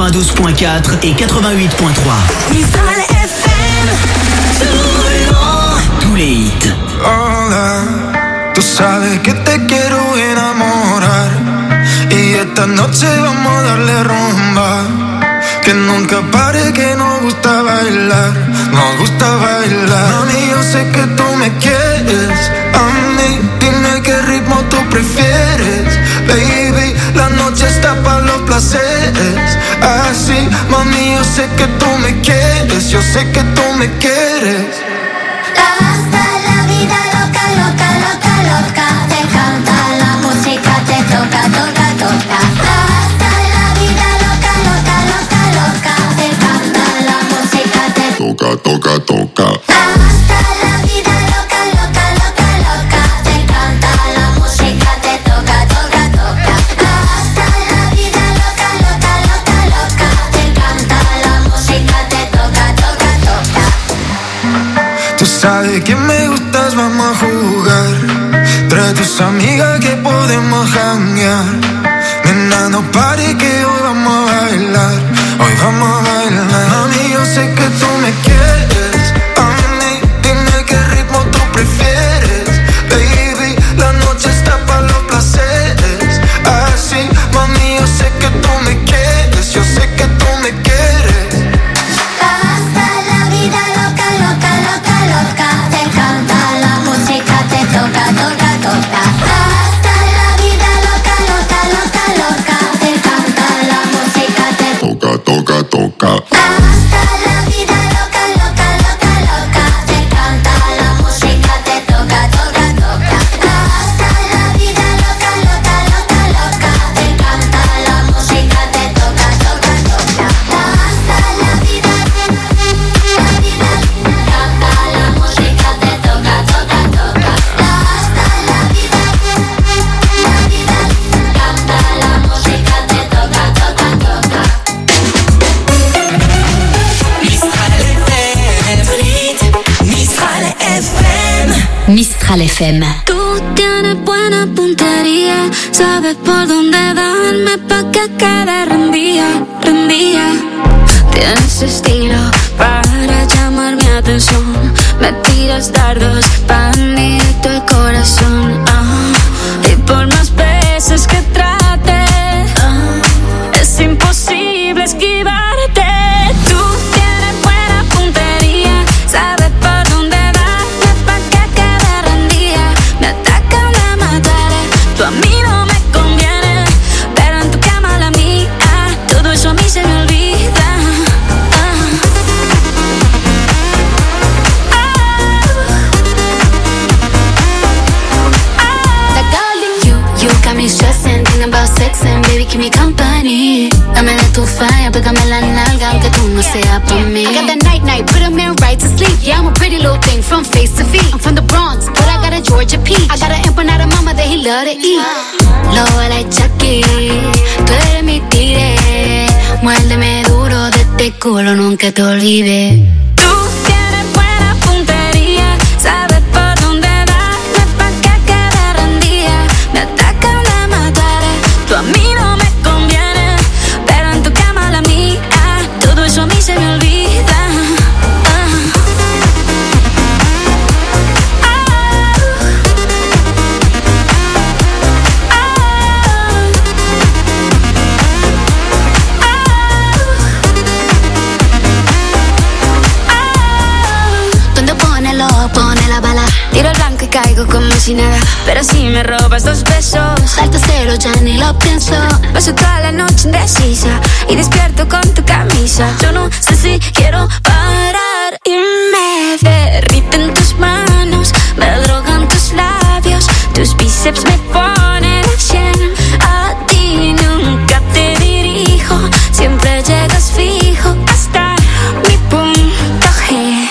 92.4 et 88.3. Mistral FM, tous les hits. Hola, tú sabes que te quiero enamorar y esta noche vamos a darle rumba. Que nunca pare, que nos gusta bailar, nos gusta bailar. Mami, yo sé que tú me quieres, a mí dime qué ritmo tú prefieres. Baby, la noche está para los placeres. Así, mami, yo sé que tú me quieres, yo sé que tú me quieres. Hasta la vida loca, loca, loca, loca. Te canta la música, te toca, toca, toca. Hasta la vida loca, loca, loca, loca. Te canta la música, te toca, toca, toca. Hasta la vida loca, loca, loca, loca. Te canta la música, te toca, toca, toca. Hasta la vida loca, loca, loca, loca. Te canta la música, te toca, toca, toca. Tú sabes que me gustas, vamos a jugar. Trae tus amigas que podemos janguear. Nena, no pare que hoy vamos a bailar. Hoy vamos a bailar. Mami, yo sé que tú me quieres. A mí, dime qué ritmo tú prefieres. Baby, la noche está para los placeres. Así, mami, yo sé que tú me quieres. Yo sé que tú me quieres. Hasta la vida loca, loca, loca, loca. Te canta la música, te toca, toca, toca. Hasta la vida loca, loca, loca, loca. Te canta la música, te toca, toca, toca. Hasta la vida loca, loca, loca, loca. Te canta la música, te toca, toca, toca. Hasta la vida loca, loca, loca, loca. Te canta la música, te toca, toca, toca. Hasta la vida, canta la música, te toca, toca, toca. Hasta la vida, canta la música, te toca, toca, toca. Mistral FM. Mistral FM. Tú tienes buena puntería, sabes por dónde darme pa' que quede rendida, rendida. Tienes estilo para llamar mi atención, me tiras dardos pan directo al corazón. Y por más veces que trate, es imposible esquivarte. Tú tienes buena puntería, sabes por dónde darme pa' que quede rendida. Me atacan, me mataré, tú a mí no me conviene, pero en tu cama la mía, todo eso a mí se me olvida. You got me stressing, thinking about sex and baby keep me company. Dame de tu falla, pégame la nalga aunque tú no seas por mí. I got that night, put a man right to sleep. Yeah, I'm a pretty little thing from face to feet. I'm from the Bronx, but I got a Georgia peach. I got an empanada mama that he love to eat. Lo like Chucky, tú eres mi tigre. Muérdeme duro de este culo, nunca te olvides. Tú tienes buena puntería, sabes por dónde darme pa' que quede rendida. Me atacan, me mataré, tú a mí no me conviene, pero en tu cama la mía, todo eso a mí se me olvida. Pone la bala, tiro el blanco y caigo como si nada. Pero si me robas 2 besos, salto cero, ya ni lo pienso. Paso toda la noche indecisa y despierto con tu camisa. Yo no sé si quiero parar y me derriten tus manos, me drogan tus labios, tus bíceps me ponen al 100. A ti nunca te dirijo, siempre llegas fijo hasta mi punto G.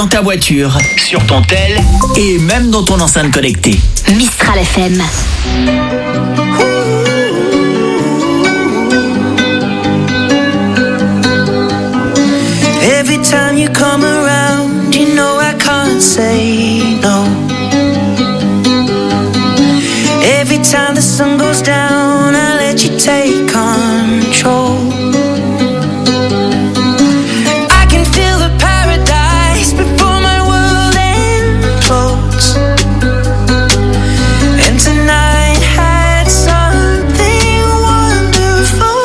dans ta voiture, sur ton tel et même dans ton enceinte connectée. Mistral FM. Every time you come around, you know I can't say no. Every time the sun goes down, I let you take control. I can feel the paradise before my world implodes. And tonight had something wonderful.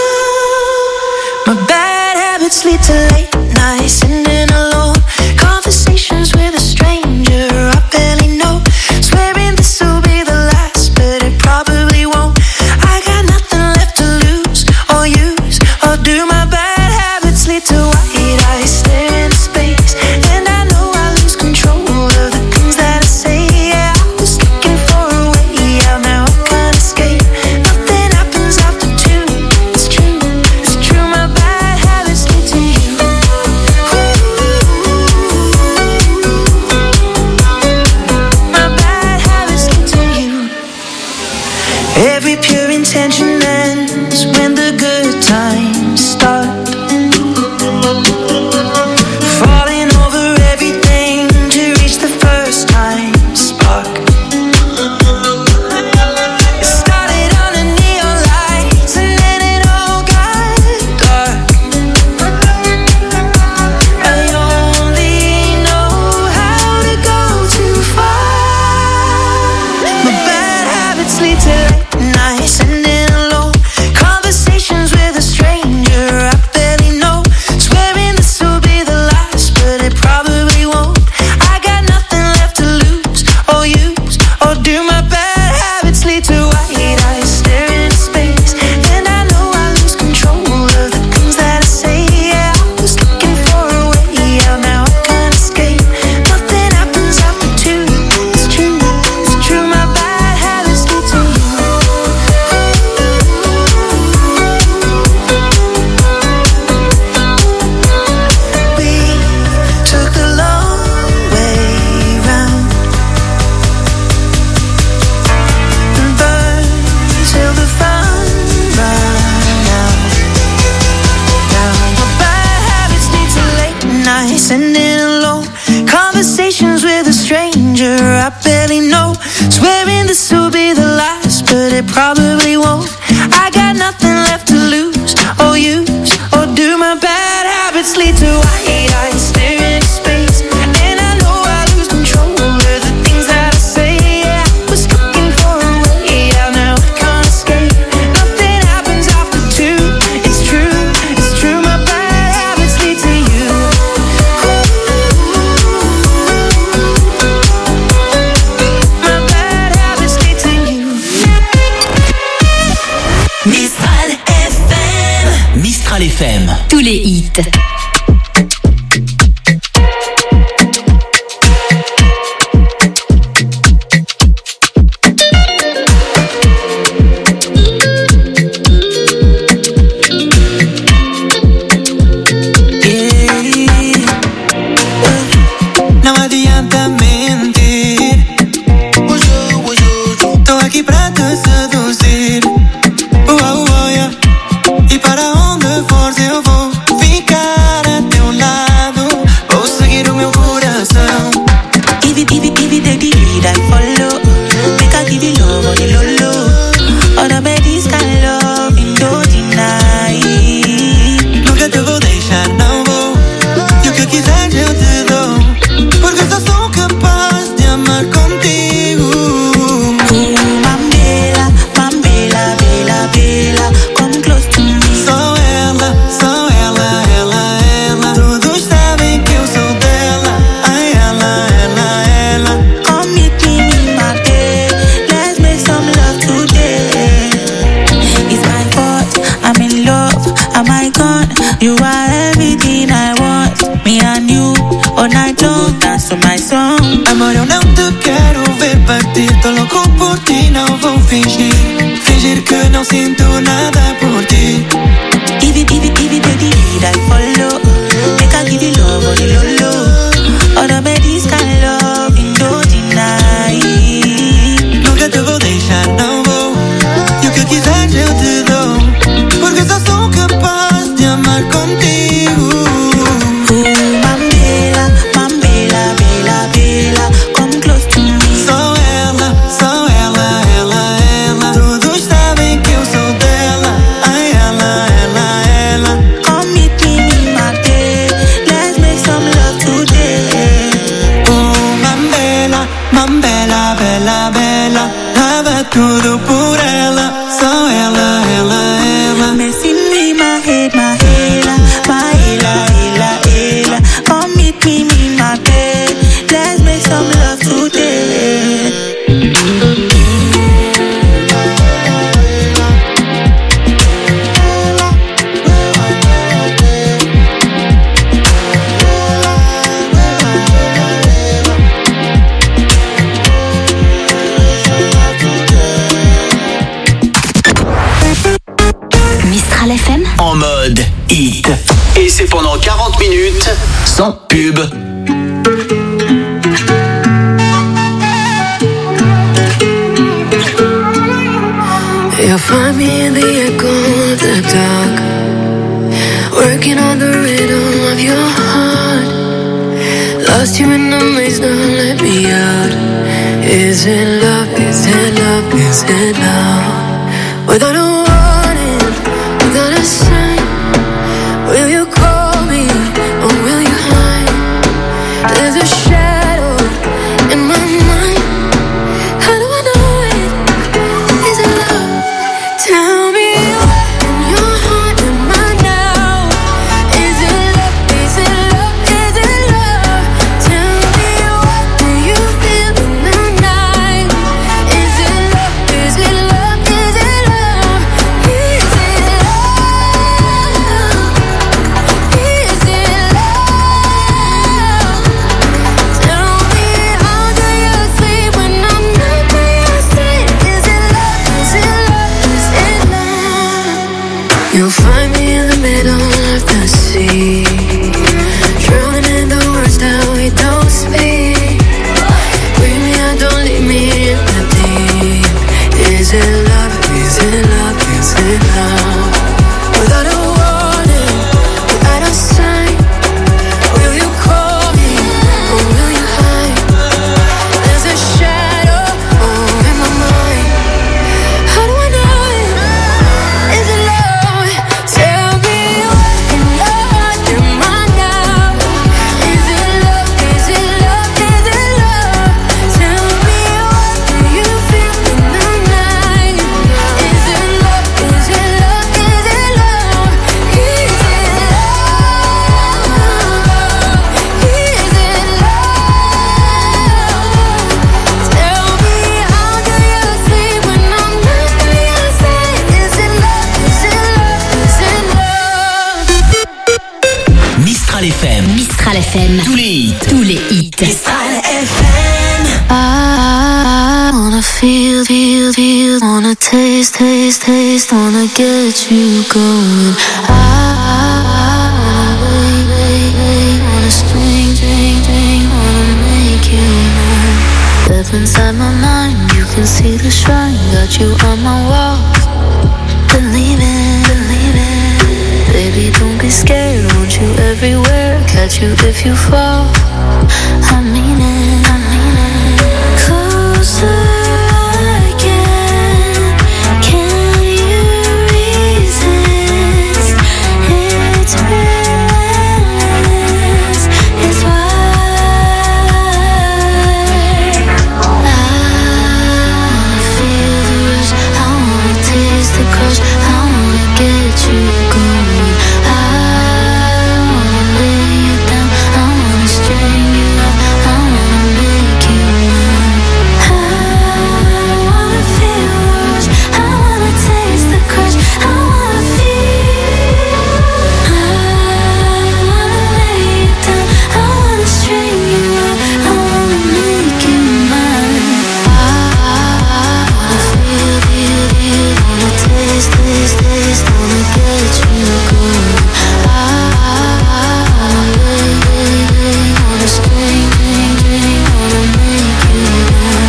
My bad habits lead to late nights, sitting alone, conversations with a stranger I barely know, swearing this will be the last, but it probably won't. I got nothing left to lose or use or do. My bad habits lead to white eyes staring into space, and I know I lose control of the things that I say. Yeah, I was looking for a way out, now I can't escape. Nothing happens after two. It's true, it's true. My bad habits lead to you. My bad habits lead to you. Every pure intention ends when the good times start. Falling over everything to reach the first time spark. It started under neon lights and then it all got dark. I only know how to go too far. My bad habits lead to late nights, ending alone, conversations with a stranger I barely know, swearing this will be the last, but it probably won't. I got nothing left to lose or use or do. My bad habits lead to white eyes staring into space, and I know I lose control of the things that I say. Yeah, I was looking for a way out, now I can't escape. Nothing happens after two. It's true, it's true. My bad habits lead to you. We took the long way round and burned till the fun ran out. Now my bad habits lead to late nights, ending alone, conversations with a stranger I barely know, swearing this will be the last, but it probably won't. I got nothing left to lose or use or do. My bad habits lead to white eyes staring into space, and I know I lose control of the things that I say. Yeah, I was looking for a way out, now I can't escape. Nothing happens after two. It's true, it's true. My bad habits lead to you. My bad habits lead to you. Mistral FM. Mistral FM. Tous les hits. Não adianta mentir, tô aqui pra te seduzir. Yeah. E para onde fores eu vou ficar a teu lado, vou seguir o meu coração. Give it, I follow. Make I give you love on the low low. All the babies can love and don't deny. Nunca te vou deixar, não vou. E o que quiseres eu te dou, porque só sou capaz de amar contigo. Mambela, Mambela, Bela, Bela, come close to me. Sou ela, todos sabem que eu sou dela. Ai, ela. Come meet me in my bed, let's make some love today. It's my fault, I'm in love, am I gone? You are everything I want. Me and you, all night long, dance to my song. Amor, eu não te quero ver partir, tô louco por ti, não vou fingir que não sinto nada por ti. Give it, I follow. Make I give you love on the low low. dava tudo por ela, só ela, ela, ela. Messing me, my head, my hela, my hela, hela, hela. Come meet me, my bed. Let's make some love today. Mistral FM En mode hit. Et c'est pendant 40 minutes sans pub. You'll find me in the echo of the dark, working on the rhythm of your heart. Lost you in the maze, now let me out. Is it love? Is it love? Is it love? Without a warning, without a sign, will you call me or will you hide? There's a shadow in my mind. How do I know it? Is it love? Tell me what in your heart am I now? Is it love? Is it love? Is it love? Tell me what do you feel in the night? Is it love? Is it love? Is it love? Is it love? Is it love? Tell me how do you sleep when I'm not by your side? Is it love? Is it love? Is it love? You'll find me in the middle of the sea, drowning in the words that we don't speak. Bring me out, don't leave me in the deep. Is it love? Is it love? Is it love? Without a warning, without a sign, will you call me or will you hide? There's a shadow in my mind. How do I know it? Is it love? Tell me what in your heart am I now? Is it love? Is it love? Is it love? Tell me what do you feel in the night? Is it love? Is it love? Is it love? Is it love? Tell me how do you sleep when I'm not by your side? Is it love? Is it love? Is it love? Mistral FM. Mistral FM. Tous les hits. Tous les hits. Mistral FM. I wanna feel, wanna taste, wanna get you going. I wanna wait, wanna drink, wanna make you mine. Step inside my mind, you can see the shrine, got you on my wall. Believe it, baby, don't be scared, want you everywhere, catch you if you fall. I mean it. Closer again, can you resist? It's relentless, it's why I wanna feel the rush, I wanna taste the crush, I wanna get you going. I wanna lay you down, I wanna string you up, I wanna make you mine. I wanna feel the rush, I wanna taste the crush, I wanna feel. I wanna lay you down, I wanna string you up, I wanna make you mine. I wanna feel, wanna taste, wanna get you going. I wanna string, wanna make you mine.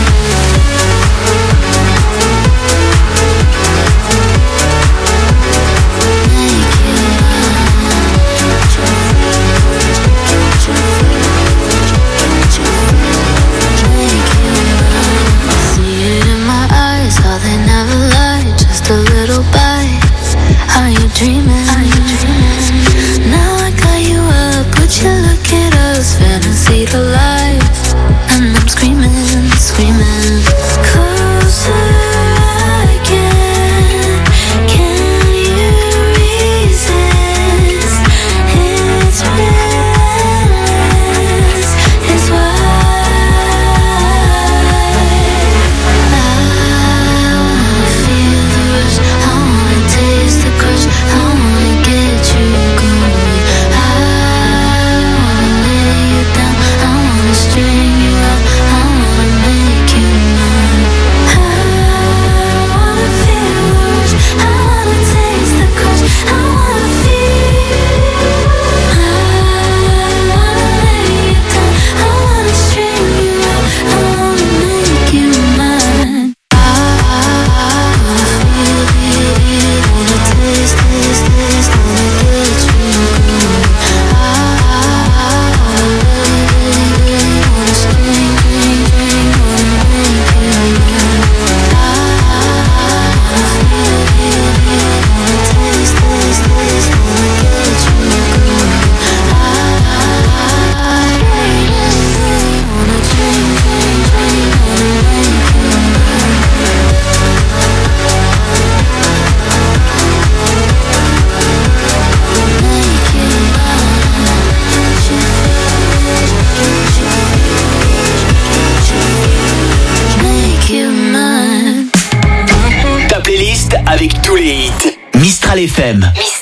See it in my eyes, how they never lie, just a little bite. Are you dreaming? Now I got you up, would you look at us, fantasy to life. And I'm screaming, closer FM.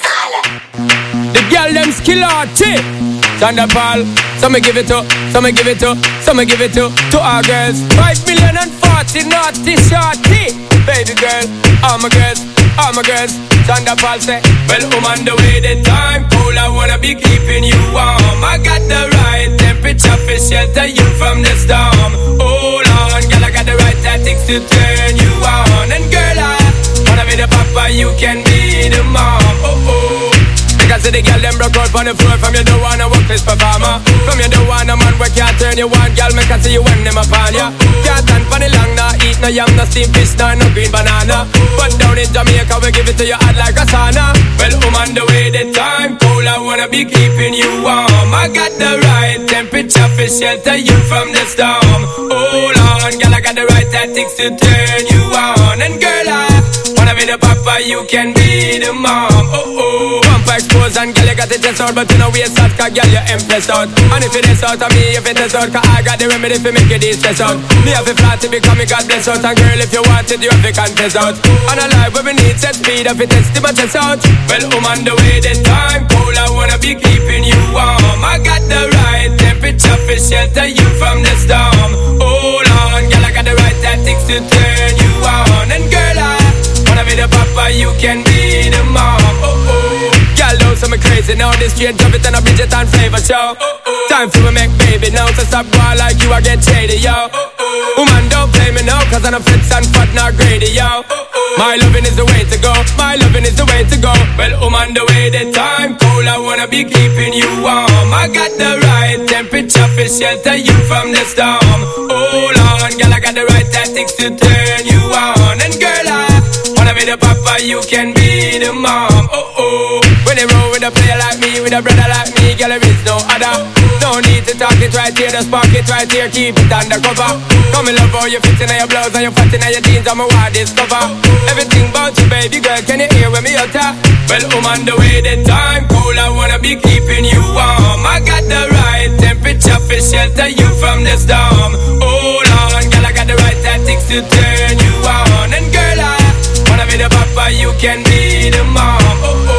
The girl them skill arty. Thunderball. Some give it to, some give it to, some give it to our girls. 5,040,000 naughty shorty. Baby girl, all my girls, all my girls. Thunderball say, well, I'm on the way, the time cold, I wanna be keeping you warm. I got the right temperature for shelter you from the storm. Hold on, girl, I got the right tactics to turn you on. And girl, I wanna be the papa, you can be the mom. Oh, oh. Because the girl them broke out on the floor. From you don't wanna work this performer. From you don't want a man where can't turn you on. Girl, make I see you when them upon ya. Can't stand for the long, nah eat no yam, no steamed fish, no green banana. But down in Jamaica we give it to you hot like a sauna. Well, I'm on the way, the time cold, I wanna be keeping you warm. I got the right temperature for shelter you from the storm. Hold on, girl, I got the right tactics to turn you on. And girl, I wanna be the papa, you can be the mom. Oh oh. Expose and girl, you got the test out, but you know waste out, cause girl, you impressed out. And if it is out of me, if it is out, cause I got the remedy for make you de-stress out. Me have a flat to become me God bless out. And girl, if you want it, you have to confess out. And a life where we need set speed, if it is to my chest out. Well, I'm on the way, the time cold, I wanna be keeping you warm. I got the right temperature for shelter you from the storm. Hold on, girl, I got the right tactics to turn you on. And girl, I wanna be the papa, you can be the mom. Oh oh. Girl, don't say me crazy now. This straight drop it and a Bridget and flavor show. Time for me make baby now. So stop going like you, I get shady, yo. Woman, don't play me now, cause I'm a fits and fat, not greedy, yo. My loving is the way to go. My loving is the way to go. Well, I'm on the way, the time cold, I wanna be keeping you warm. I got the right temperature for shelter you from the storm. Hold on, girl, I got the right tactics to turn you on. And girl, I wanna be the papa, you can be the mom. Oh oh. When they roll with a player like me, with a brother like me, girl, there is no other. No need to talk it right here, just park it right here, keep it undercover. Come and love how you fit in your blouse and you fat in your jeans, I'm a wild discover. Everything about you, baby girl, can you hear when me utter? Well, I'm on the way, the time cold, I wanna be keeping you warm. I got the right temperature for shelter you from the storm. Hold on, girl, I got the right tactics to turn you on. And girl, I wanna be the papa, you can be the mom. Oh oh.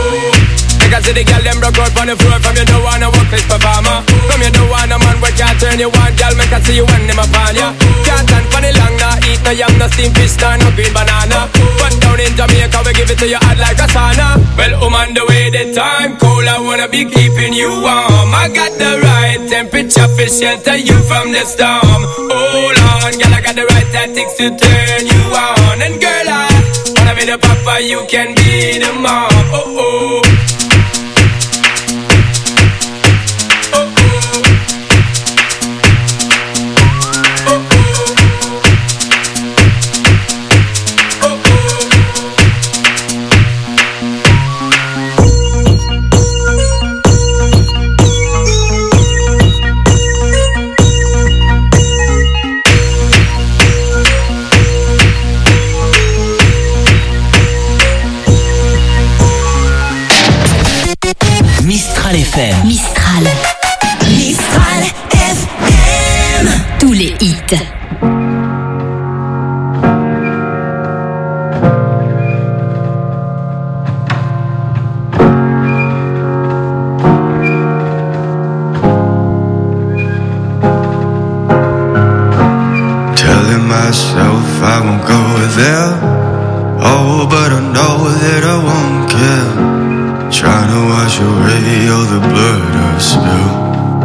I see the girl them broke out on the floor. From you don't wanna work this performer. From you don't want a man where can't turn you on. Girl, make I see you when them upon ya. Can't stand for the long, nah eat no yam, no steamed fish, no green banana. But down in Jamaica we give it to you hot like a sauna. Well, I'm on the way, the time cold, I wanna be keeping you warm. I got the right temperature for shelter you from the storm. Hold on, girl, I got the right tactics to turn you on. And girl, I wanna be the papa, you can be the mom. Oh oh. Mistral FM. Mistral. Mistral FM. Tous les hits. Telling myself I won't go there. Oh, but I know that I won't care. Trying to wash away all the blood I've spilled.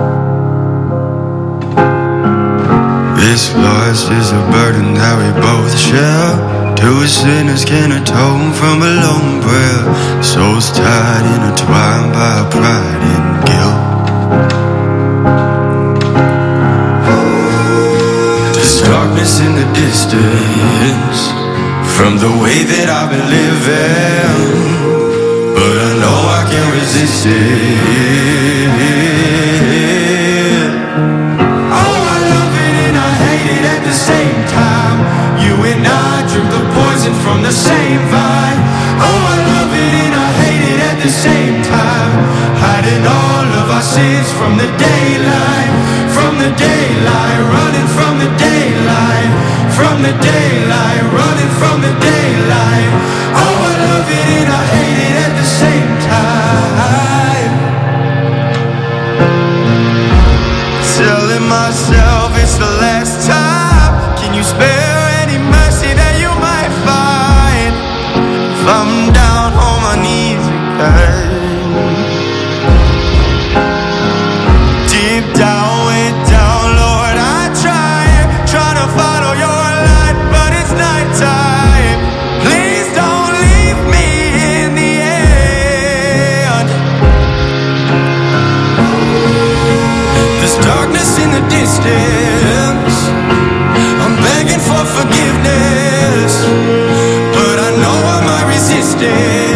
This loss is a burden that we both share. Two sinners can atone from a lone prayer. Souls tied, intertwined by pride and guilt. There's darkness in the distance from the way that I've been living. But I know I can't resist it. Oh, I love it and I hate it at the same time. You and I drink the poison from the same vine. Oh, I love it and I hate it at the same time. Hiding all of our sins from the daylight. From the daylight, running from the daylight. From the daylight, running from the daylight. Oh, I love it and I hate it at the same time. stay.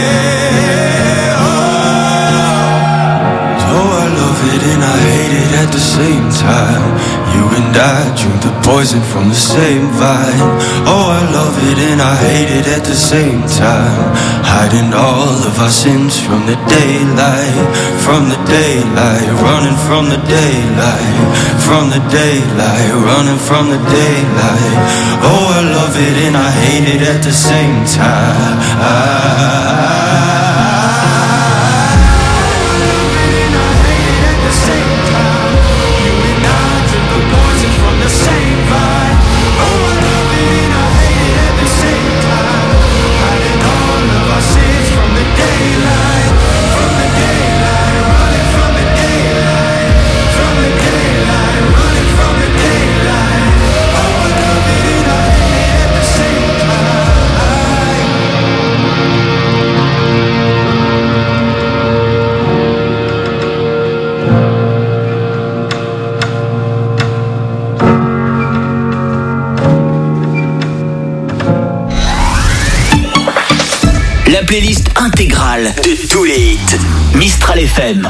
Oh, I love it and I hate it at the same time. You and I drink the poison from the same vine. Oh, I love it and I hate it at the same time. Hiding all of our sins from the daylight. From the daylight, running from the daylight. From the daylight, running from the daylight. Oh, I love it and I hate it at the same time. La playlist intégrale de tous les hits Mistral FM.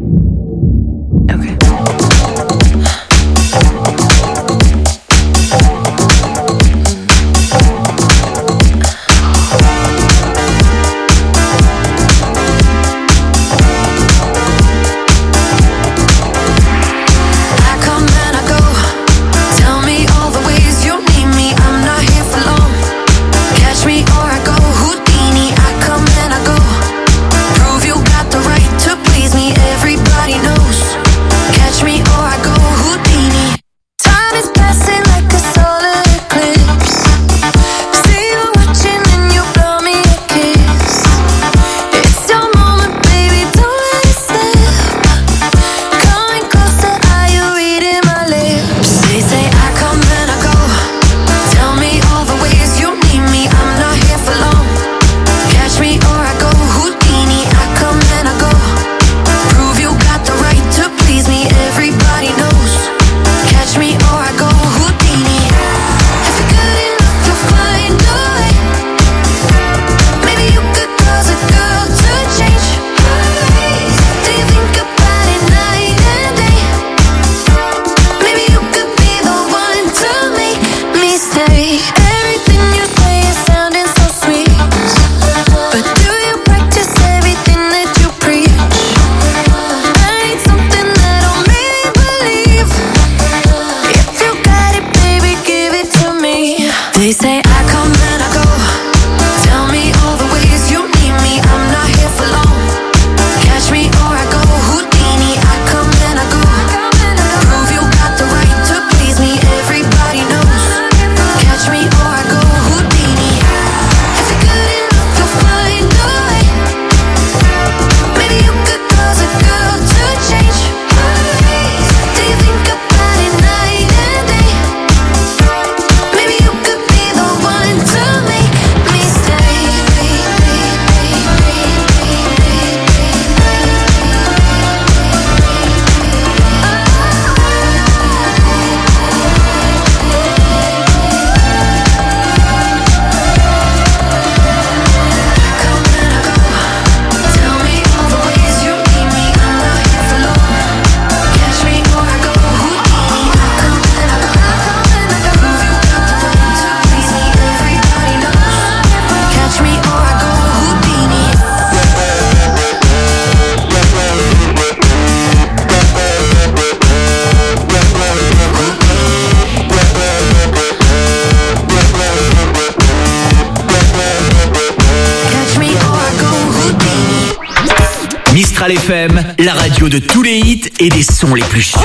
Mistral FM, la radio de tous les hits et des sons les plus chauds.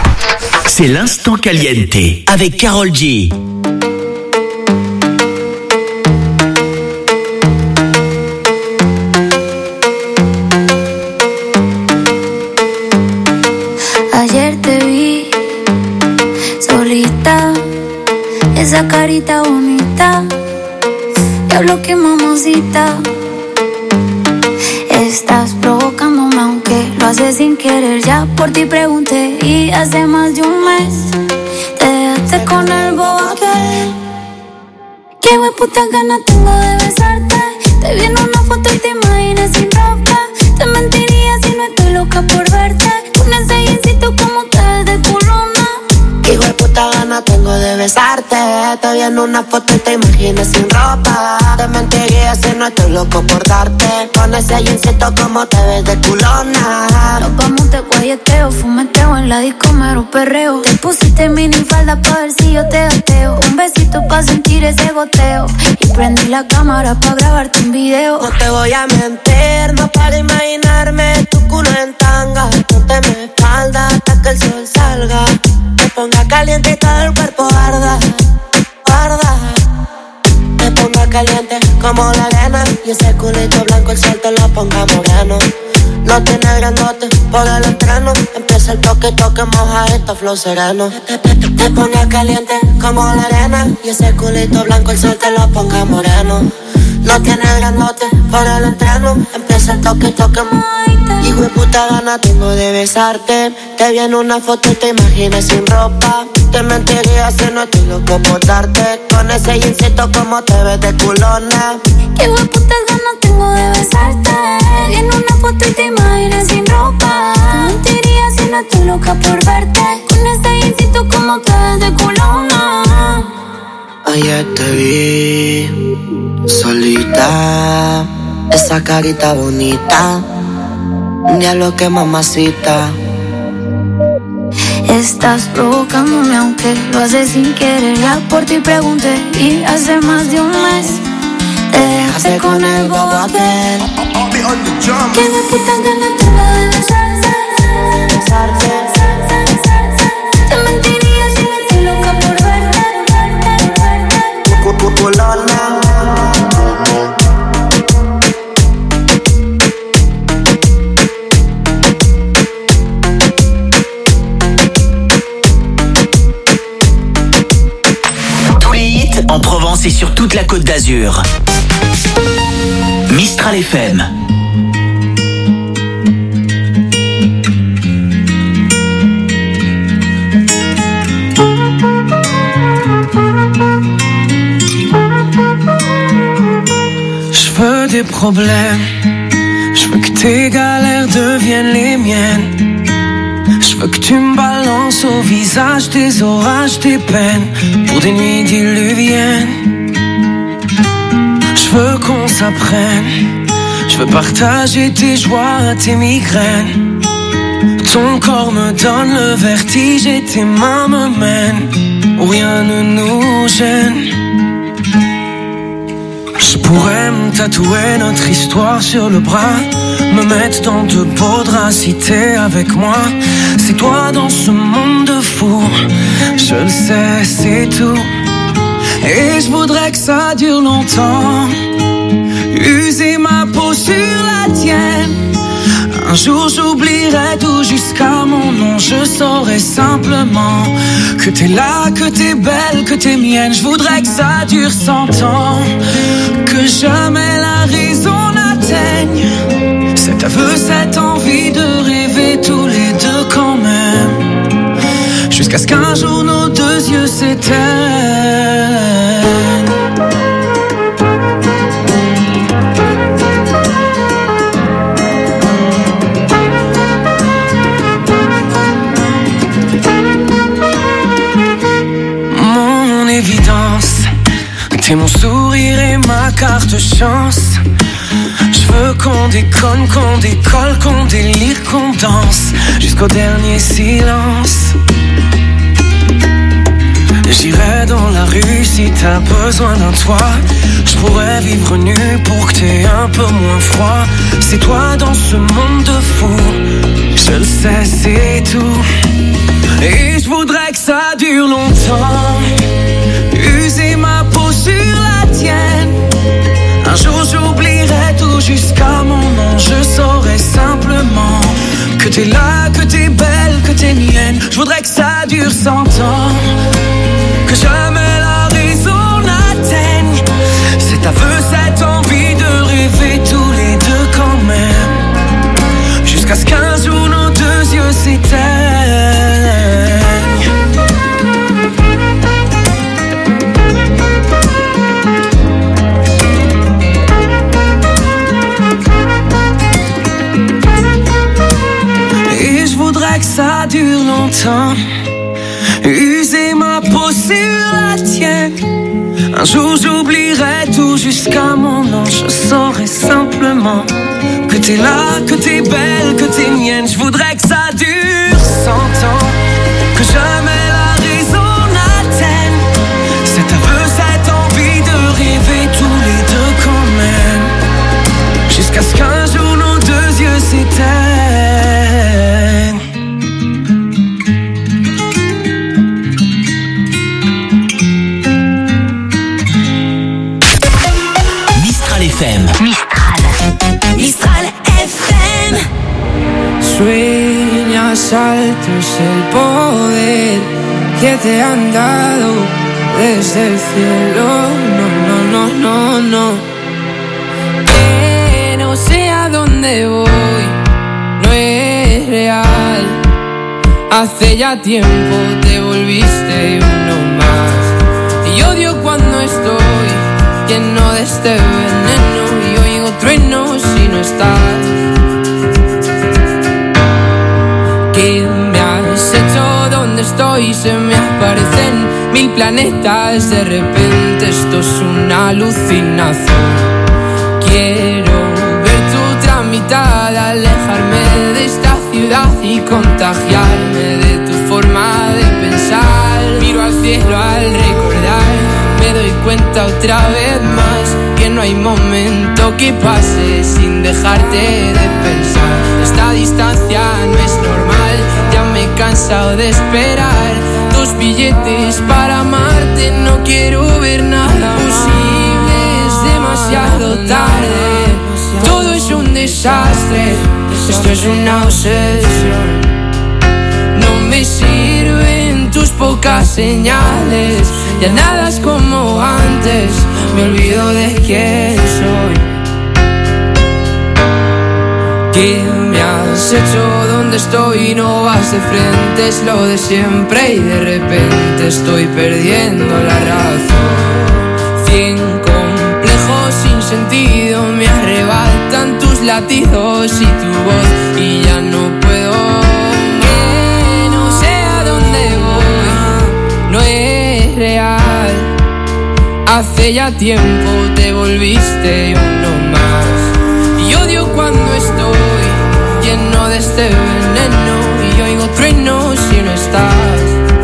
C'est l'instant caliente avec Karol G. Ayer te vi solita, esa carita bonita, diablo que mamacita. Estás provocándome aunque lo haces sin querer. Ya por ti pregunté y hace más de un mes te dejaste con el bobo aquel. Qué hueputa ganas tengo de besarte. Te vi en una foto y te imaginas sin ropa. Te mentiría si no estoy loca por verte. Con ese jeansito como te ves de culona. Qué hijo de puta gana tengo de besarte. Te vi en una foto y te imaginas sin ropa. Te mentiría si no estoy loco por darte. Con ese jeansito como te ves de culona. Nos vamos de guayeteo, fumeteo en la disco, mero perreo. Te pusiste mini falda pa' ver si yo te gateo. Un besito pa' sentir ese goteo. Y prendí la cámara pa' grabarte un video. No te voy a mentir, no para imaginarme tu culo en tanga. Ponte mi espalda hasta que el sol salga. Te ponga caliente y todo el cuerpo arda, arda. Te ponga caliente como la arena. Y ese culito blanco el sol te lo ponga moreno. No tiene grandote por el entreno. Empieza el toque, toque, moja esto, flow sereno. Te ponga caliente como la arena. Y ese culito blanco el sol te lo ponga moreno. No tiene grandote por el entreno. Empieza el toque, toque, hijo de puta gana tengo de besarte. Te vi en una foto y te imaginas sin ropa. Te mentiría si no estoy loco por darte. Con ese jeansito como te ves de culona. Qué hijo de puta ganas tengo de besarte. Te vi en una foto y te imaginas sin ropa. Te mentiría si no estoy loca por verte. Con ese jeansito como te ves de culona. Ayer te vi solita, esa carita bonita, diablo que mamacita. Estás provocándome aunque lo haces sin querer. Ya por ti pregunté y hace más de un mes te dejaste con el bobo aquel. Que de puta ganas tengo de besarte. Te mentiría si no estoy loca por verte. Culona. Tous les hits en Provence et sur toute la Côte d'Azur. Mistral FM. Je veux des problèmes, je veux que tes galères deviennent les miennes. Je veux que tu me balances au visage tes orages, tes peines, pour des nuits diluviennes. Je veux qu'on s'apprenne, je veux partager tes joies, tes migraines. Ton corps me donne le vertige et tes mains me mènent où rien ne nous gêne. Je pourrais me tatouer notre histoire sur le bras, me mettre dans de beaux draps si t'es avec moi. C'est toi dans ce monde de fou, je le sais, c'est tout. Et je voudrais que ça dure longtemps, user ma peau sur la tienne. Un jour j'oublierai tout jusqu'à mon nom. Je saurai simplement que t'es là, que t'es belle, que t'es mienne. Je voudrais que ça dure 100 ans, que jamais la raison n'atteigne cet aveu, cette envie de rêver tous les deux quand même, jusqu'à ce qu'un jour nos deux yeux s'éteignent. Mon évidence, t'es mon sourire et ma carte chance. Je veux qu'on déconne, qu'on décolle, qu'on délire, qu'on danse jusqu'au dernier silence. J'irai dans la rue si t'as besoin d'un toit. Je pourrais vivre nu pour que t'aies un peu moins froid. C'est toi dans ce monde de fou, je le sais, c'est tout. Et je voudrais que ça dure longtemps, user ma peau sur la tienne. Un jour j'oublierai tout jusqu'à mon nom. Je saurai simplement que t'es là, que t'es belle, que t'es mienne. Je voudrais que ça dure 100 ans, que jamais la raison n'atteigne cet aveu, cette envie de rêver tous les deux quand même, jusqu'à ce qu'un jour nos deux yeux s'éteignent. dure longtemps. User ma peau sur la tienne. Un jour j'oublierai tout jusqu'à mon nom. Je saurai simplement que t'es là, que t'es belle, que t'es mienne. Je voudrais que ça dure 100 ans, que jamais la raison n'atteigne cet aveu, cette envie de rêver tous les deux quand même, jusqu'à ce qu'un jour nos deux yeux s'éteignent. Mistral FM. Mistral FM. Sueñas alto es el poder que te han dado desde el cielo. No, no, no, no, no. Que no sé a dónde voy, no es real. Hace ya tiempo te volviste uno más. Y odio cuando estoy lleno de este veneno y oigo truenos si no estás. ¿Qué me has hecho? ¿Dónde estoy? Se me aparecen 1000 planetas. De repente esto es una alucinación. Quiero ver tu tramitada, alejarme de esta ciudad y contagiarme de tu forma de pensar. Miro al cielo al recordar, me doy cuenta otra vez más que no hay momento que pase sin dejarte de pensar. Esta distancia no es normal, ya me he cansado de esperar. 2 billetes para amarte, no quiero ver nada posible, es demasiado tarde. Todo es un desastre, esto es una obsesión. No me sirven tus pocas señales, ya nada es como antes, me olvido de quién soy. ¿Qué me has hecho? ¿Dónde estoy? No vas de frente, es lo de siempre y de repente estoy perdiendo la razón. 100 complejos sin sentido me arrebatan tus latidos y tu voz y ya no puedo. Que no sé a dónde voy, no es real. Hace ya tiempo te volviste uno más. Y odio cuando estoy lleno de este veneno y oigo truenos si no estás.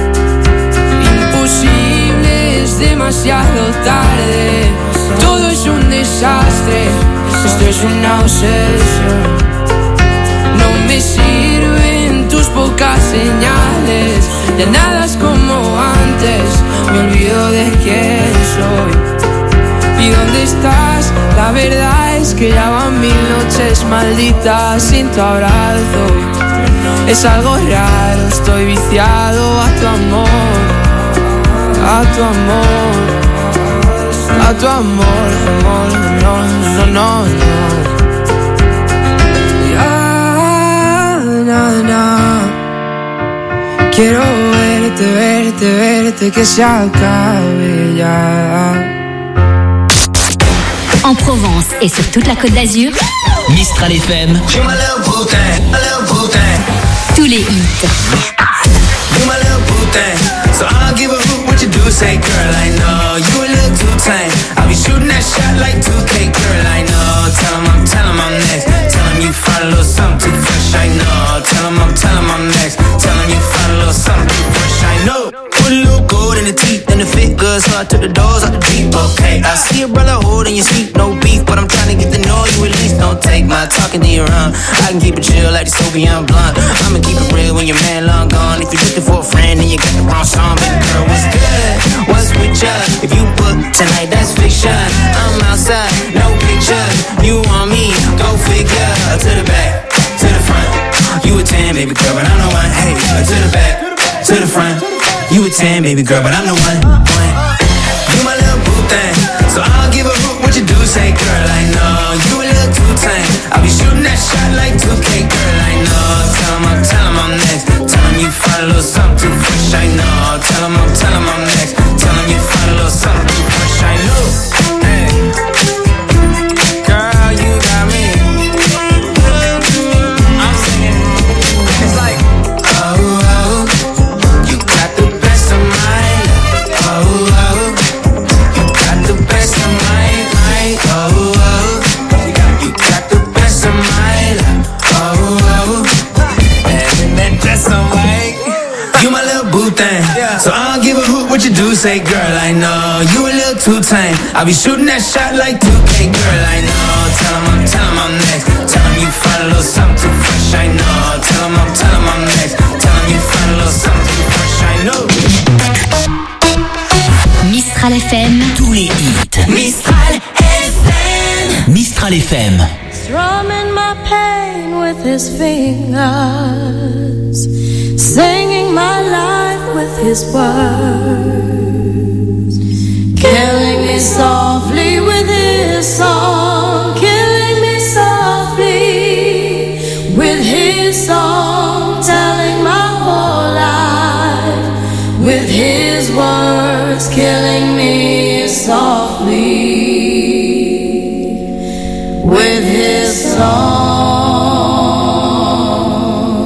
Imposible, es demasiado tarde. Todo es un desastre, esto es una obsesión. No me sirven tus pocas señales, ya nada es como antes, me olvido de quién soy. ¿Y dónde estás? La verdad es que ya van 1000 noches malditas sin tu abrazo. Es algo raro, estoy viciado a tu amor, a tu amor, a tu amor, amor, no, no, no, no. Ya, na, na. Quiero verte, verte, verte, que se acabe ya. En Provence et sur toute la Côte d'Azur, Mistral FM. Tous les hits. You my little boo thing, so I'll give a hoot what you do. Say, girl, I know you a little too tame. I'll be shooting that shot like 2K, girl, I know. Tell him I'm next. Tell him you find a little something too fresh, I know. Tell him I'm next. Tell him you find a little something too fresh, I know. Put a little gold in the teeth and the fit good, so I took the doors out the deep, okay. I see a brother holding your seat, no beef, but I'm trying to get to know you at least. Don't take my talking to your own. I can keep it chill like the Soviet blunt. I'ma keep it real when your man long gone. If you're looking for a friend, then you got the wrong song. Baby girl, what's good? What's with ya? If you book tonight, that's fiction. I'm outside, no pictures. You want me? Go figure. To the back, to the front. You a 10, baby girl, but I'm the one. Hey, to the back, to the front. You a 10, baby girl, but I'm the one. You my little boo thing, so I'll give a hoot what you do. Say, girl, I know you a little too tame. I'll be shooting that shot like 2K, girl, I know. Tell him I'm next. Tell him you find a little something too fresh, I know. Tell him I'm next. Tell him you find a little something too fresh, I know. Hey. Girl, you got me. I'm singing. It's like, oh, do say, girl, I know you a little too tame. I be shooting that shot like 2K, girl, I know. Tell him I'm next. Tell him you find a little something too fresh, I know. Tell him I'm next. Tell him you find a little something too fresh, I know. Mistral FM, tous les hits. Mistral FM. Mistral FM. Strumming my pain with his fingers, singing my life with his words, killing me softly with his song, killing me softly with his song, telling my whole life with his words, killing me softly with his song.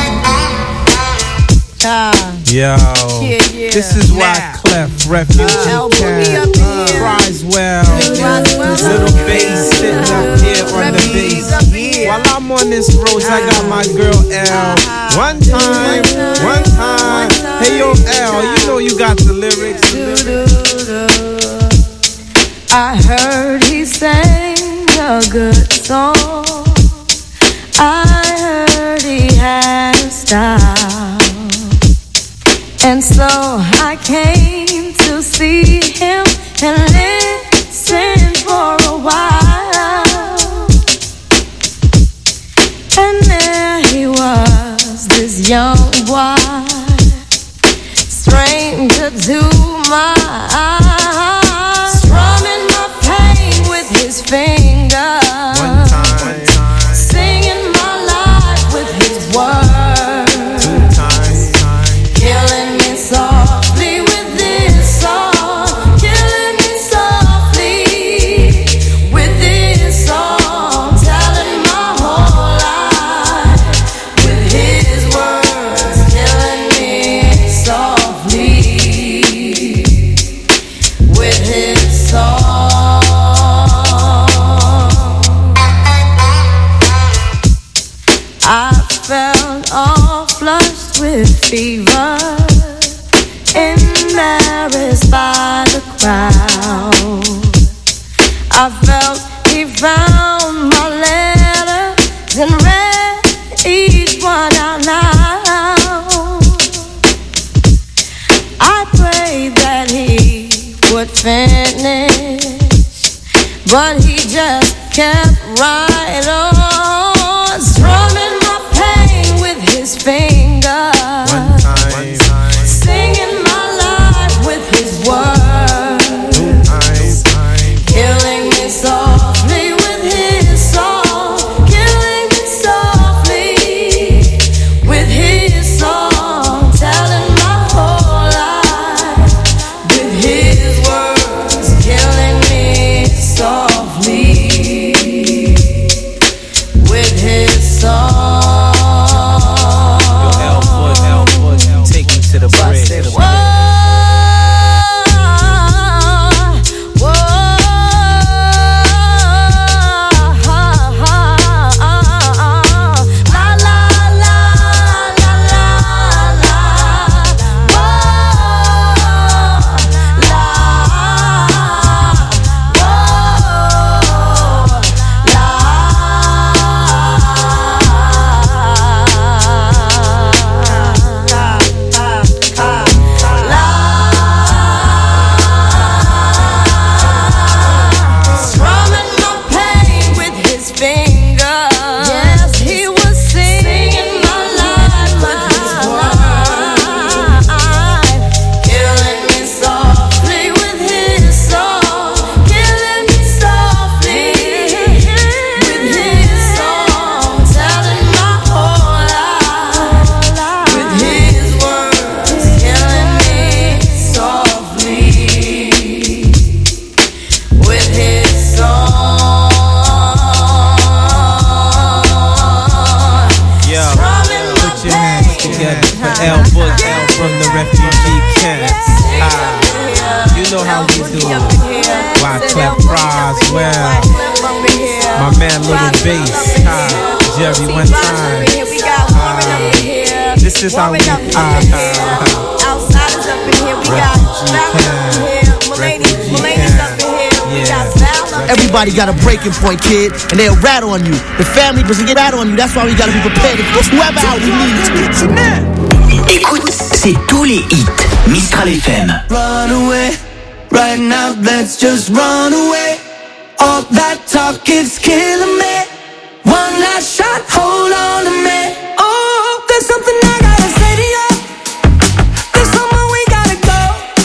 Yo, this is why Clef, Refugee Camp, Criswell, Little Bass sitting up here on the bass. While I'm on this road, I got my girl L. One time, hey yo L, you know you got the lyrics. I heard he sang a good song. I heard he had a style, and so I came to see him and listen for a while. And there he was, this young boy, stranger to my eyes, strumming my pain with his fingers. One time. Singing my life with his words. 2 times. Killing me softly with this song. Killing me softly with this song. Telling my whole life with his words. Killing me softly with his song. I felt all flushed with fever, embarrassed by the crowd. I felt he found my letters and read each one out loud. I prayed that he would finish, but he just kept right on, strumming my pain with his fingers. One time. Singing my life with his words. 2 times. Killing me softly with his song. Killing me softly with his song. Telling my whole life with his words. Killing me softly with his song. Take me to the bridge. Strumming my pain with his fingers. Yes, he was singing my life with his words. Killing me softly with his song. Killing me softly with his song. Telling my whole life with his words. Killing me softly with his song. Yo, put your hands together for L Book L from the refugee camp. You know how we do it. Why Clef Roswell, my man Little Bass, Jerry one time. This is how we Outsiders up in here, we got Everybody got a breaking point, kid, and they'll rat on you. The family doesn't get out on you. That's why we gotta be prepared to push whoever out we need to. Écoute, c'est tous les hits Mistral FM. Run away, right now, let's just run away. All that talk is killing me. One last shot, hold on to me. Oh, there's something I gotta say to you. There's somewhere we gotta go.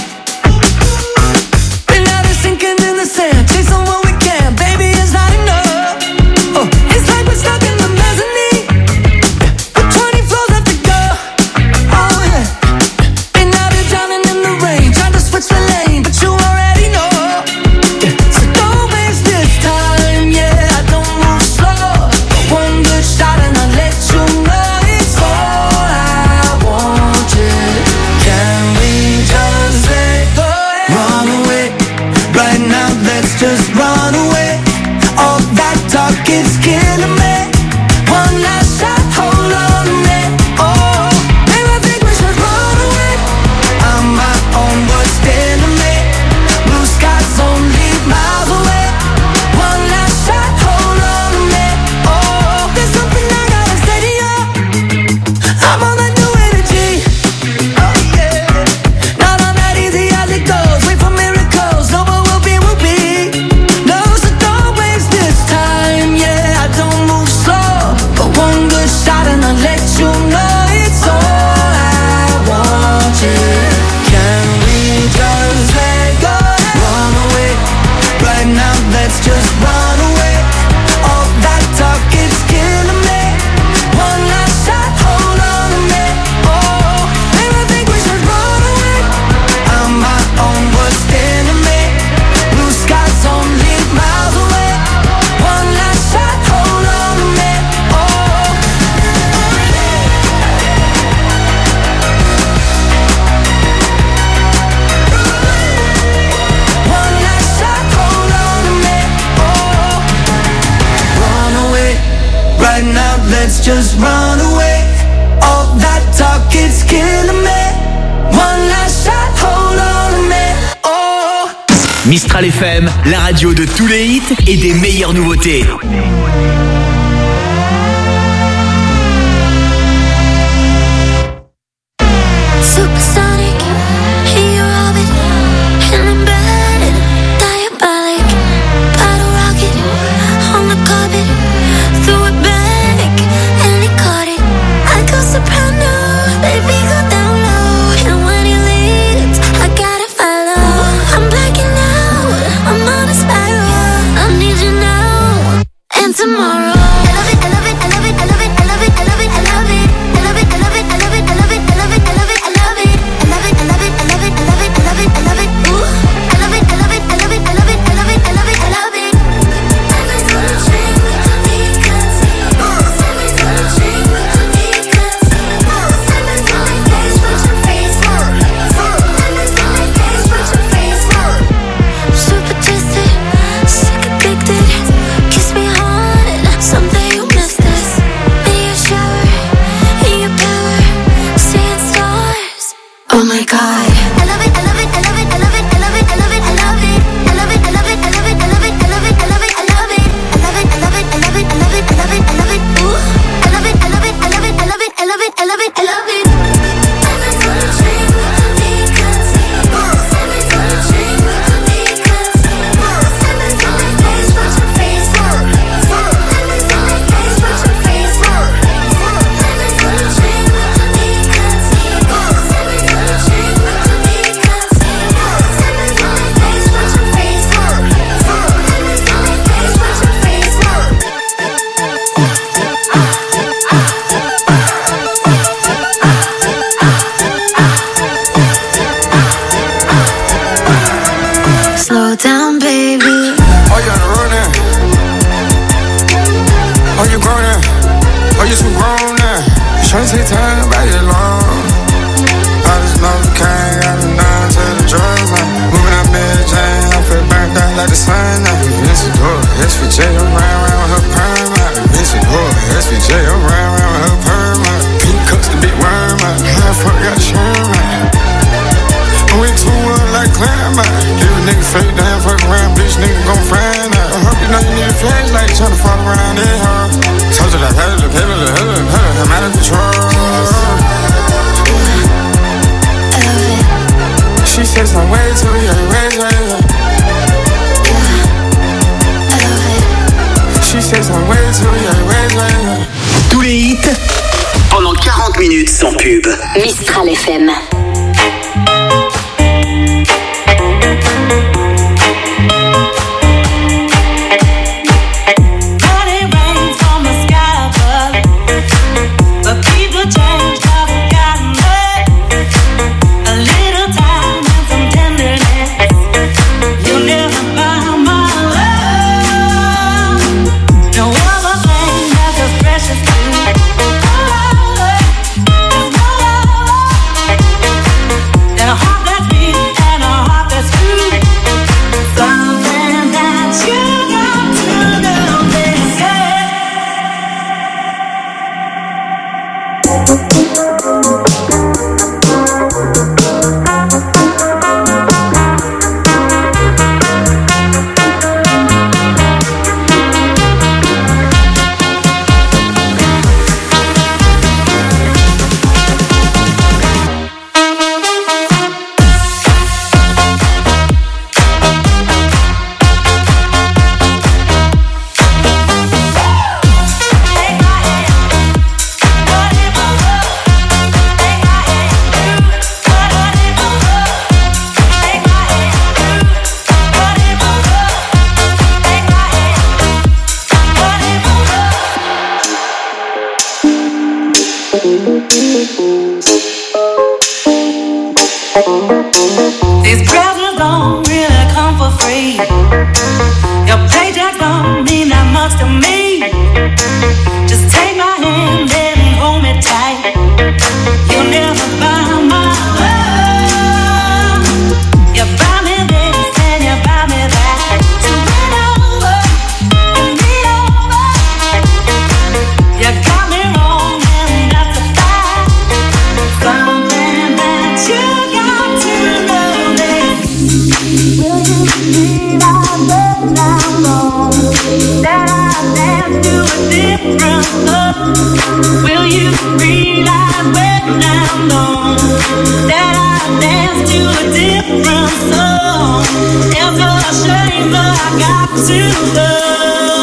Been out of sinking in the sand, chasing what we can, baby, it's not enough. Oh, it's like we're stuck in the mezzanine. With 20 floors left to go. Oh yeah. Been out here drowning in the rain, trying to switch the lane, but you already know. So don't waste this time, yeah. I don't move slow. One good shot and I'll let you know it's all I want, yeah. Can we just let go? Run away, right now, let's just run away. All that talk is killing me. One last shot, hold on to me. Oh, maybe I think we should run away. I'm my own worst enemy. Blue skies only miles away. One last shot, hold on to me. Oh, there's something I gotta say to you. I'm on that new energy. Oh yeah. Not on that easy as it goes. Wait for miracles. No, but we'll be. No, so don't waste this time. Yeah, I don't move slow. But one good shot and I'll let you know it's all I want, yeah. Can we just let go? Run away, right now, let's just run away. All that talk is killing me. One last shot, hold on to me. Oh, maybe I think we should run away. I'm my own worst enemy. Blue skies only miles away. One last shot, hold on to me. Oh, one last shot, hold on to me. Oh, run away, right now, let's just run away. All that talk is killing me. One last shot, hold on to me. Oh. Mistral FM, la radio de tous les hits et des meilleures nouveautés. Supersonic, aerobic, and embedded, diabolic, bottle rocket, on the carpet, threw it back, and he caught it. I go soprano, baby go down low, and when he leaves, I gotta follow. I'm blacking out, I'm on a spiral, I need you now, and tomorrow. I love it, I love it, I love it, I love it, I love it, I love it, I love it. I love it, I love it, I love it, I love it, I love it, I love it, I love it. I love it, I love it, I love it, I love it, I love it, I love it. Ooh. I love it, I love it, I love it, I love it, I love it, I love it, I love it. Diamonds on a chain with the beacons. Diamonds on a chain with the beacons. Diamonds on my face, watch your face. Diamonds on my face, watch your face. Super twisted, sick addicted. Kiss me hard, someday you'll miss this. Me a shower, in your power, seeing stars. Oh my God. I love it, I love it, I love it, I love it, I love it, I love it, I love it. I love it, I love it, I love it, I love it, I love it, I love it, I love it. I love it, I love it, I love it, I love it, I love it, I love it. Ooh. I love it, I love it, I love it, I love it, I love it, I love it, I love it. Diamonds on a chain with the beacons. Diamonds on a chain with the beacons. Diamonds on my face, watch your face. Diamonds on my face, watch your face. Diamonds on a chain with the beacons. Diamonds on a chain with the beacons. Diamonds on my face, watch your face. Diamonds on my face, watch your face. Slow down, baby. Oh, you on the road now? Oh, you grown now? Oh, you too grown now? You tryna take time, back it long. I just know the kind, got a 9 to the drugs now. Moving out Mary Jane, I feel burnt out like the sun now. Vinci Door, SVJ, I'm riding around with her perm out. Vinci Door, SVJ, I'm riding around with her perm out. Pink cups, the big worm out. Half fuck got the sherm out. I went 2-1 flags like trying to fall around it, huh? Told you like, hey, I'm out of control. She says I'm way too young, way. She says I'm way too young, way. Tous les hits pendant 40 minutes sans pub. Mistral FM. These presents don't really come for free. Your paycheck don't mean that much to me. Just take my hand and hold me tight. You'll never buy my love. You buy me this and you buy me that. So win over and me over. You got me wrong and that's a fact. Something that you got to know is, will you believe I let down long that I dance to a different love? Will you realize when I'm gone that I dance to a different song? It's a shame that I got to love.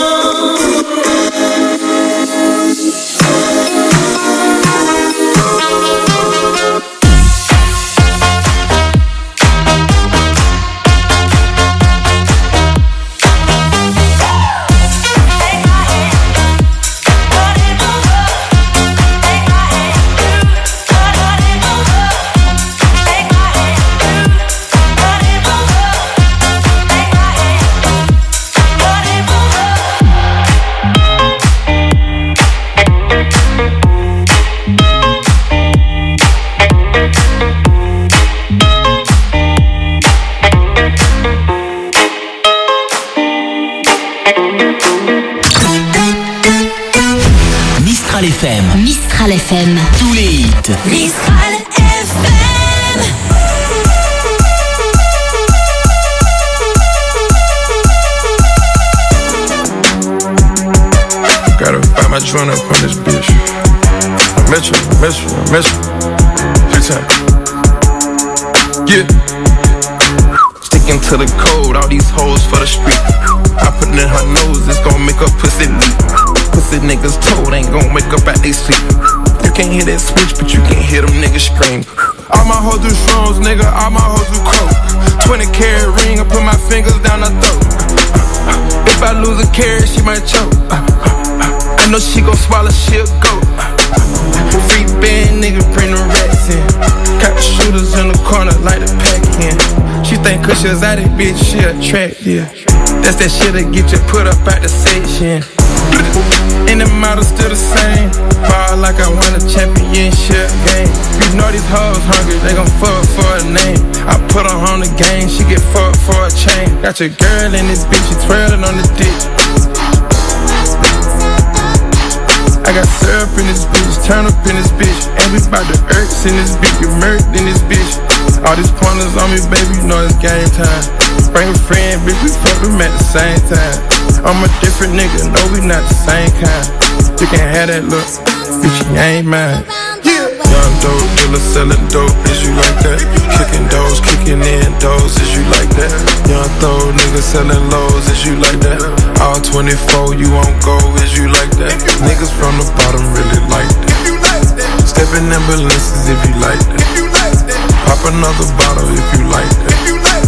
Mistral FM. Tous les hits. Mistral FM. Gotta find my joint up on this bitch. I miss you. Every time. Yeah. Sticking to the code, all these hoes for the street. I put it in her nose, it's gon' make her pussy leak. Pussy niggas told ain't gon' wake up at they sleep. You can't hear that switch, but you can't hear them niggas scream. All my hoes do shrooms, nigga, all my hoes do coke. 20-carat ring, I put my fingers down her throat. If I lose a carat, she might choke. I know she gon' swallow, she'll go. Free band, nigga, bring the rats in. Got the shooters in the corner, like the pack in. She think 'cause she was out it, bitch, she attractive. That's that shit that get you put up at the section. And the model still the same. Ball like I won a championship game. You know these hoes hungry, they gon' fuck for a name. I put her on the game, she get fucked for a chain. Got your girl in this bitch, she twirling on the dick. I got syrup in this bitch, turn up in this bitch. And we bout the irks in this bitch, get murked in this bitch. All these pointers on me, baby, you know it's game time. Bring a friend, bitch, we fuck them at the same time. I'm a different nigga, no, we not the same kind. You can have that look, bitch, you ain't mine. Young dope dealer selling dope, is you like that? Kicking doors, kicking in doors, is you like that? Young throw nigga selling lows, is you like that? All 24, you won't go, is you like that? Niggas from the bottom really like that. Step in ambulances if you like that. Pop another bottle if you like that.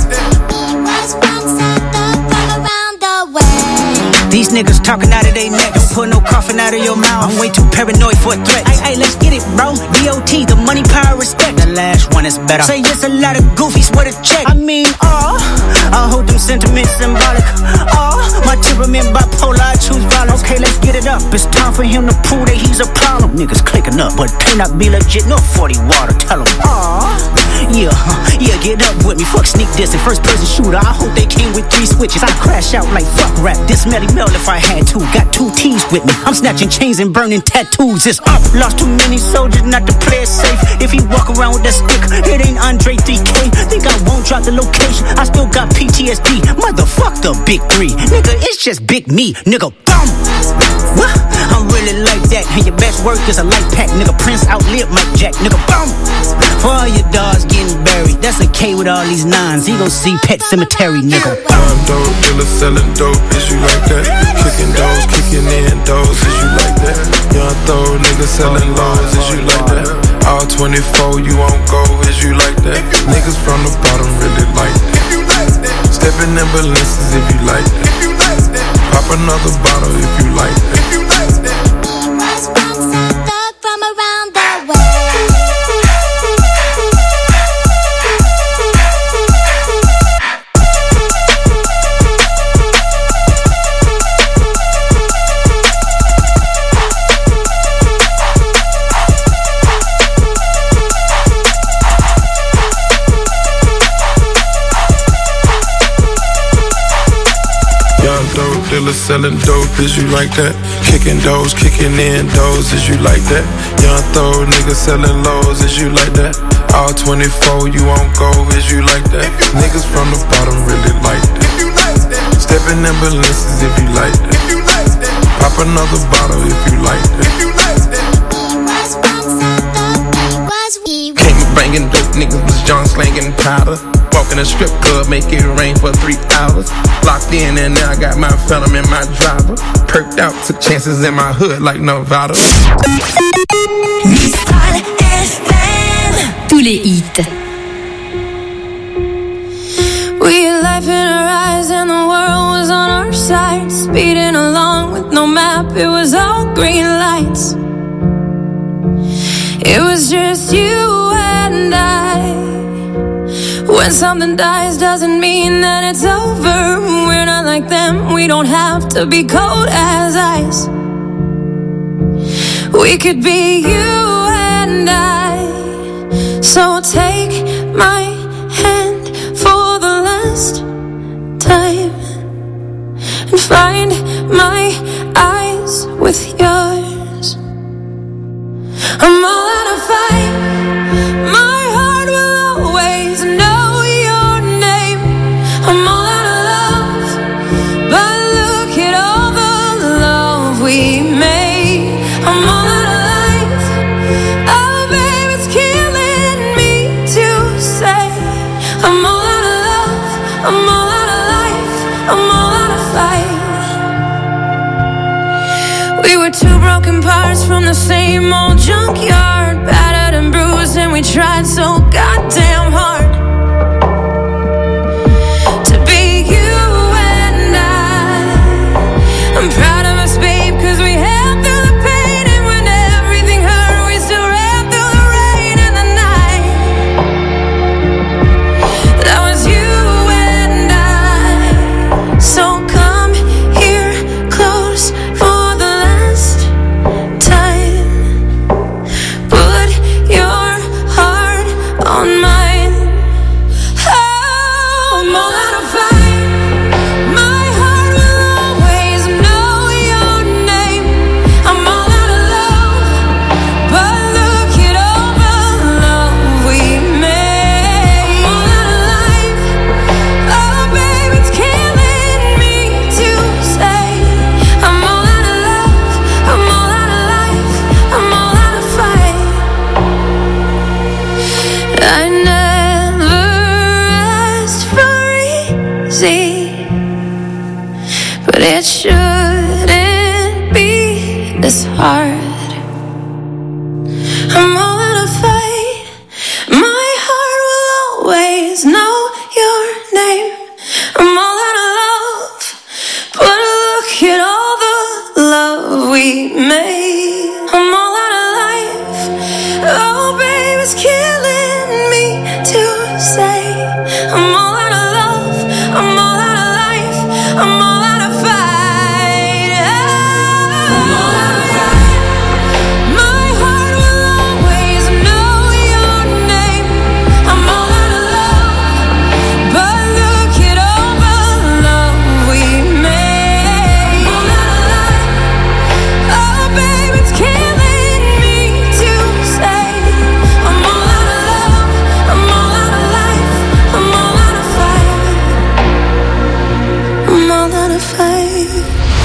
These niggas talking out of their neck. Don't put no coughing out of your mouth. I'm way too paranoid for a threat. Hey, let's get it, bro. DOT, the money, power, respect. The last one is better. Say yes, a lot of goofies with a check. I mean, I hold them sentiments symbolic. My temperament bipolar, I choose violence. Okay, let's get it up. It's time for him to prove that he's a problem. Niggas clicking up, but cannot be legit. No 40 water, tell him. Yeah, get up with me. Fuck sneak this and first person shooter. I hope they came with 3 switches. I crash out like fuck rap. This Melly Mel if I had to. Got 2 T's with me. I'm snatching chains and burning tattoos. It's up. Lost too many soldiers not to play it safe. If he walk around with that stick, it ain't Andre 3K. Think I won't drop the location. I still got PTSD. Motherfuck the big 3. Nigga, it's just big me. Nigga, boom. I'm really like that. And your best work is a light pack. Nigga, Prince outlived Mike Jack. Nigga, boom. For all your dogs getting buried. That's a K with all these 9s. He gon' see Pet Cemetery, nigga. Young dope dealer selling dope, is you like that? Kicking doors, kicking in doors, is you like that? Young throw nigga selling lows, is you like that? All 24, you won't go, is you like that? Niggas from the bottom really like that. Step in ambulances if you like that. Pop another bottle if you like that. From around the world. Dealer selling dope, is you like that? Kicking doors, kicking in doors, is you like that? Young throw nigga selling lows, is you like that? All 24, you won't go, is you like that? Niggas from the bottom really like that. Step in ambulances if you like that. Pop another bottle if you like that. Came banging dope, niggas was John slanging powder. Walk in a strip club, make it rain for 3 hours. Locked in and now I got my phantom in my driver. Perked out, took chances in my hood like Nevada. Mistral FM. Tous les hits. We had life in our eyes and the world was on our side. Speeding along with no map, it was all green lights. It was just you and I. When something dies doesn't mean that it's over. We're not like them, we don't have to be cold as ice. We could be you and I. So take my hand for the last time and find my eyes with yours. I'm all out of fight. My heart will always know your name. I'm all out of love, but look at all the love we made. I'm all out of life. Oh, babe, it's killing me to say. I'm all out of love. I'm all out of life. I'm all out of fight. We were 2 broken parts from the same old junkyard, battered and bruised, and we tried so goddamn hard to be you and I. I'm proud of us, babe, cause we held through the pain, and when everything hurt, we still ran through the rain and the night. That was you and I. So come here close for the last time. Put your heart on mine. Oh, I'm all out of fight. My heart will always know shouldn't be this hard. I'm all out of fight. My heart will always know your name. I'm all out of love, but look at all the love we made.